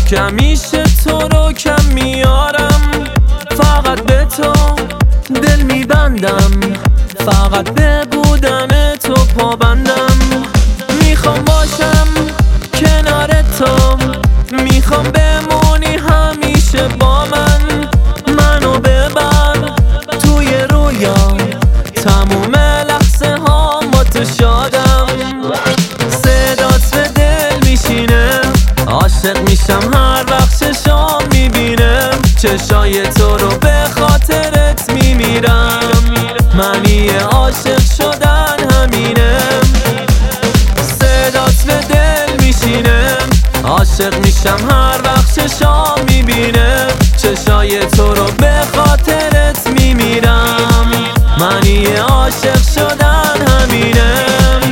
که همیشه تو رو کم میارم. فقط به تو دل میبندم، فقط به بودن تو پابندم. میخوام باشم کنار تو، میخوام بمونی همیشه با من. منو ببر توی رویا، تموم لحظه ها با تو شادم. صدات به دل میشینه، عاشق میشم هر وقت چشام میبینم. چشای تو رو به خاطرت میمیرم، معنی عاشق شدن همینه. صدات به دل میشینه، عاشق میشم هر وقت چشام میبینم. چشای تو رو به خاطرت میمیرم، معنی عاشق شدن همینه.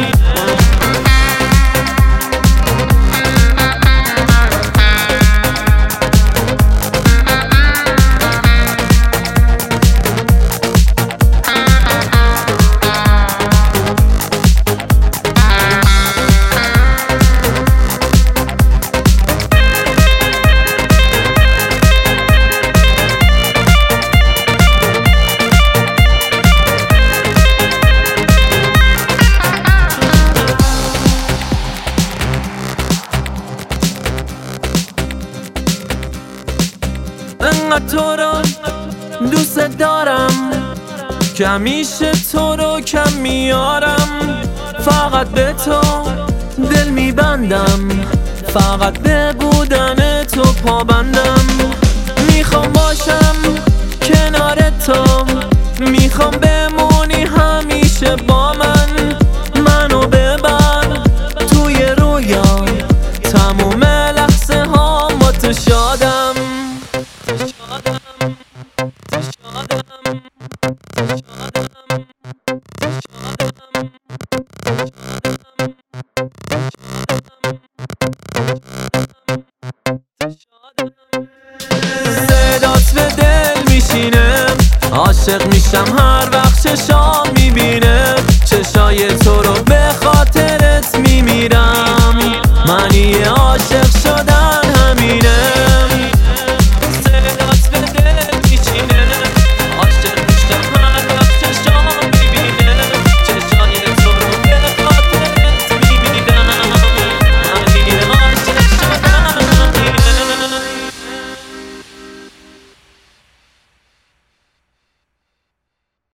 انقدر تو رو دوست دارم که همیشه تو رو کم میارم. فقط به تو دل میبندم، فقط به بودن تو پابندم. میخوام باشم کنار تو، میخوام بمونی همیشه با من. منو ببر توی رویا، تموم لحظه ها با تو شادم. صدات به دل میشینه، عاشق میشم هر وقت چشام